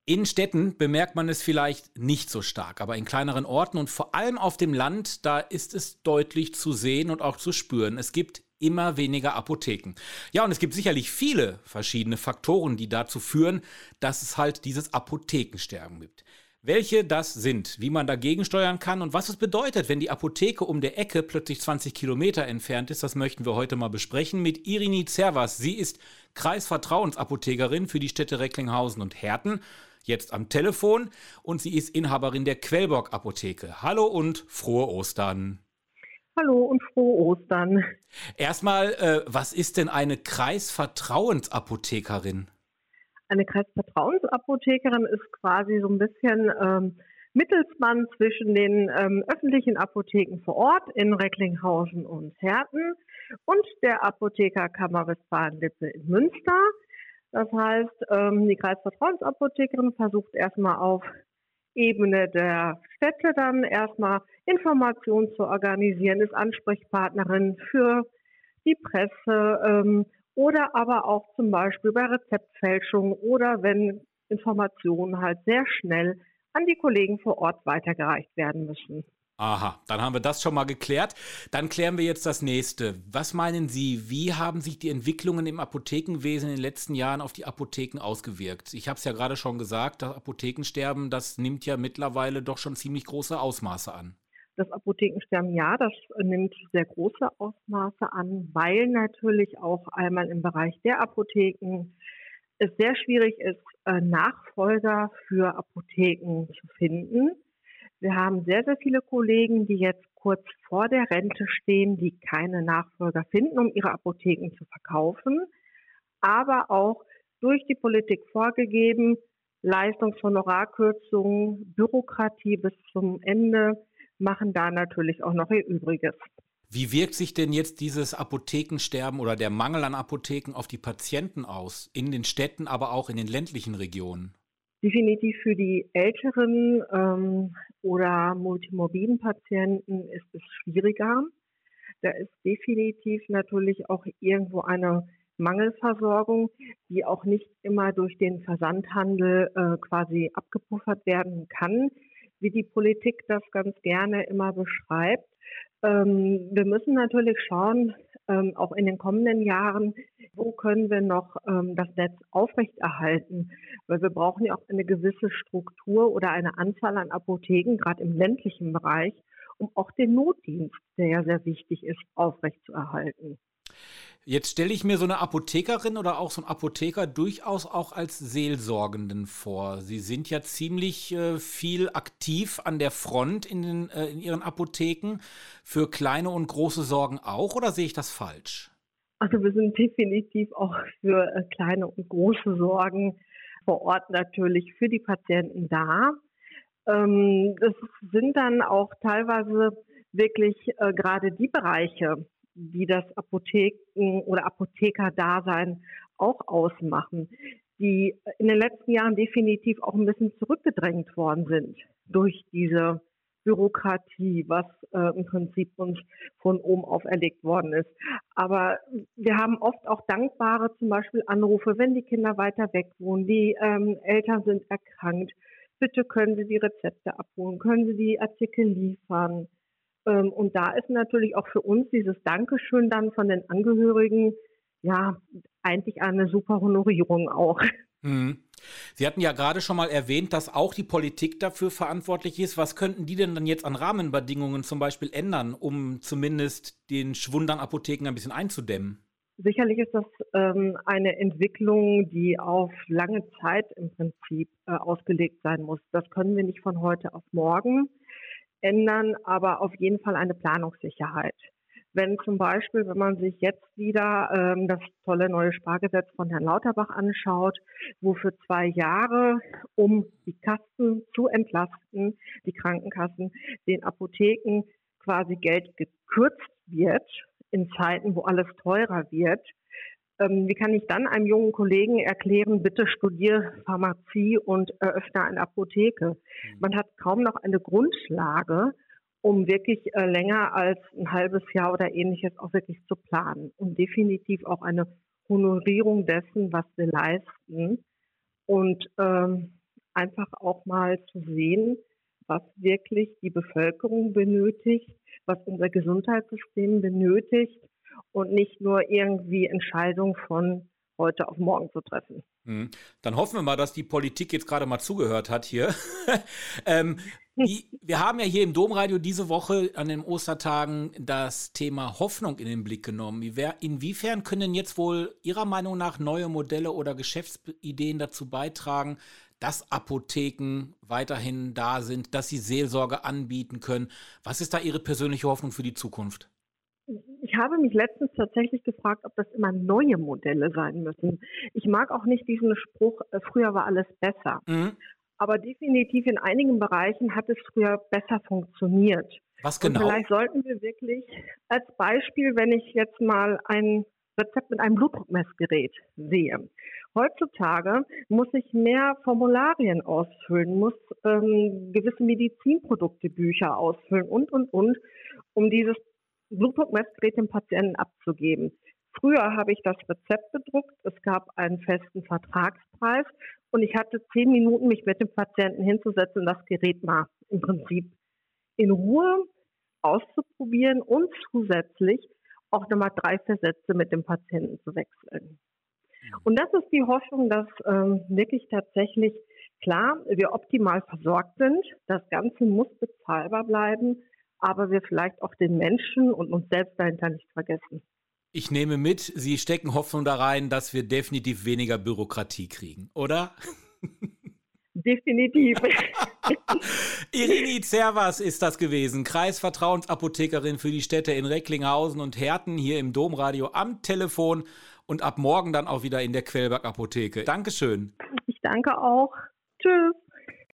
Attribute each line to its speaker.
Speaker 1: In Städten bemerkt man es vielleicht nicht so stark, aber in kleineren Orten und vor allem auf dem Land, da ist es deutlich zu sehen und auch zu spüren. Es gibt immer weniger Apotheken. Ja, und es gibt sicherlich viele verschiedene Faktoren, die dazu führen, dass es halt dieses Apothekensterben gibt. Welche das sind, wie man dagegen steuern kann und was es bedeutet, wenn die Apotheke um der Ecke plötzlich 20 Kilometer entfernt ist, das möchten wir heute mal besprechen mit Irini Zervas. Sie ist Kreisvertrauensapothekerin für die Städte Recklinghausen und Herten, jetzt am Telefon, und sie ist Inhaberin der Quellborg Apotheke. Hallo und frohe Ostern.
Speaker 2: Hallo und frohe Ostern.
Speaker 1: Erstmal, was ist denn eine Kreisvertrauensapothekerin?
Speaker 2: Eine Kreisvertrauensapothekerin ist quasi so ein bisschen Mittelsmann zwischen den öffentlichen Apotheken vor Ort in Recklinghausen und Herten und der Apothekerkammer Westfalen-Lippe in Münster. Das heißt, die Kreisvertrauensapothekerin versucht erstmal auf Ebene der Städte dann erstmal Informationen zu organisieren, ist Ansprechpartnerin für die Presse oder aber auch zum Beispiel bei Rezeptfälschung oder wenn Informationen halt sehr schnell an die Kollegen vor Ort weitergereicht werden müssen.
Speaker 1: Aha, dann haben wir das schon mal geklärt. Dann klären wir jetzt das nächste. Was meinen Sie, wie haben sich die Entwicklungen im Apothekenwesen in den letzten Jahren auf die Apotheken ausgewirkt? Ich habe es ja gerade schon gesagt, das Apothekensterben, das nimmt ja mittlerweile doch schon ziemlich große Ausmaße an.
Speaker 2: Das Apothekensterben, ja, das nimmt sehr große Ausmaße an, weil natürlich auch einmal im Bereich der Apotheken es sehr schwierig ist, Nachfolger für Apotheken zu finden. Wir haben sehr, sehr viele Kollegen, die jetzt kurz vor der Rente stehen, die keine Nachfolger finden, um ihre Apotheken zu verkaufen, aber auch durch die Politik vorgegeben, Leistungshonorarkürzungen, Bürokratie bis zum Ende machen da natürlich auch noch ihr Übriges.
Speaker 1: Wie wirkt sich denn jetzt dieses Apothekensterben oder der Mangel an Apotheken auf die Patienten aus? In den Städten, aber auch in den ländlichen Regionen?
Speaker 2: Definitiv für die älteren oder multimorbiden Patienten ist es schwieriger. Da ist definitiv natürlich auch irgendwo eine Mangelversorgung, die auch nicht immer durch den Versandhandel quasi abgepuffert werden kann, wie die Politik das ganz gerne immer beschreibt. Wir müssen natürlich schauen, auch in den kommenden Jahren, wo können wir noch das Netz aufrechterhalten, weil wir brauchen ja auch eine gewisse Struktur oder eine Anzahl an Apotheken, gerade im ländlichen Bereich, um auch den Notdienst, der ja sehr wichtig ist, aufrechtzuerhalten.
Speaker 1: Jetzt stelle ich mir so eine Apothekerin oder auch so ein Apotheker durchaus auch als Seelsorgenden vor. Sie sind ja ziemlich viel aktiv an der Front in Ihren Apotheken. Für kleine und große Sorgen auch, oder sehe ich das falsch?
Speaker 2: Also wir sind definitiv auch für kleine und große Sorgen vor Ort natürlich für die Patienten da. Das sind dann auch teilweise wirklich gerade die Bereiche, die das Apotheken- oder Apothekerdasein auch ausmachen, die in den letzten Jahren definitiv auch ein bisschen zurückgedrängt worden sind durch diese Bürokratie, was im Prinzip uns von oben auferlegt worden ist. Aber wir haben oft auch dankbare zum Beispiel Anrufe, wenn die Kinder weiter weg wohnen, die Eltern sind erkrankt. Bitte können Sie die Rezepte abholen, können Sie die Artikel liefern. Und da ist natürlich auch für uns dieses Dankeschön dann von den Angehörigen, ja, eigentlich eine super Honorierung auch.
Speaker 1: Mhm. Sie hatten ja gerade schon mal erwähnt, dass auch die Politik dafür verantwortlich ist. Was könnten die denn dann jetzt an Rahmenbedingungen zum Beispiel ändern, um zumindest den Schwund an Apotheken ein bisschen einzudämmen?
Speaker 2: Sicherlich ist das eine Entwicklung, die auf lange Zeit im Prinzip ausgelegt sein muss. Das können wir nicht von heute auf morgen ändern, aber auf jeden Fall eine Planungssicherheit. Wenn zum Beispiel, wenn man sich jetzt wieder das tolle neue Spargesetz von Herrn Lauterbach anschaut, wo für 2 Jahre, um die Kassen zu entlasten, die Krankenkassen, den Apotheken quasi Geld gekürzt wird in Zeiten, wo alles teurer wird, wie kann ich dann einem jungen Kollegen erklären, bitte studiere Pharmazie und eröffne eine Apotheke? Man hat kaum noch eine Grundlage, um wirklich länger als ein halbes Jahr oder ähnliches auch wirklich zu planen. Und definitiv auch eine Honorierung dessen, was wir leisten. Und einfach auch mal zu sehen, was wirklich die Bevölkerung benötigt, was unser Gesundheitssystem benötigt und nicht nur irgendwie Entscheidungen von heute auf morgen zu treffen.
Speaker 1: Dann hoffen wir mal, dass die Politik jetzt gerade mal zugehört hat hier. ähm, Wir haben ja hier im Domradio diese Woche an den Ostertagen das Thema Hoffnung in den Blick genommen. Inwiefern können jetzt wohl Ihrer Meinung nach neue Modelle oder Geschäftsideen dazu beitragen, dass Apotheken weiterhin da sind, dass sie Seelsorge anbieten können? Was ist da Ihre persönliche Hoffnung für die Zukunft?
Speaker 2: Ich habe mich letztens tatsächlich gefragt, ob das immer neue Modelle sein müssen. Ich mag auch nicht diesen Spruch, früher war alles besser. Aber definitiv in einigen Bereichen hat es früher besser funktioniert.
Speaker 1: Was genau?
Speaker 2: Und vielleicht sollten wir wirklich als Beispiel, wenn ich jetzt mal ein Rezept mit einem Blutdruckmessgerät sehe. Heutzutage muss ich mehr Formularien ausfüllen, muss gewisse Medizinproduktebücher ausfüllen und, um dieses Blutdruckmessgerät dem Patienten abzugeben. Früher habe ich das Rezept bedruckt, es gab einen festen Vertragspreis und ich hatte 10 Minuten, mich mit dem Patienten hinzusetzen und das Gerät mal im Prinzip in Ruhe auszuprobieren und zusätzlich auch nochmal 3, 4 Sätze mit dem Patienten zu wechseln. Und das ist die Hoffnung, dass wirklich tatsächlich, klar, wir optimal versorgt sind, das Ganze muss bezahlbar bleiben, aber wir vielleicht auch den Menschen und uns selbst dahinter nicht vergessen.
Speaker 1: Ich nehme mit, Sie stecken Hoffnung da rein, dass wir definitiv weniger Bürokratie kriegen, oder?
Speaker 2: Definitiv.
Speaker 1: Irini Zervas ist das gewesen, Kreisvertrauensapothekerin für die Städte in Recklinghausen und Herten, hier im Domradio am Telefon und ab morgen dann auch wieder in der Quellberg Apotheke. Dankeschön.
Speaker 2: Ich danke auch. Tschüss.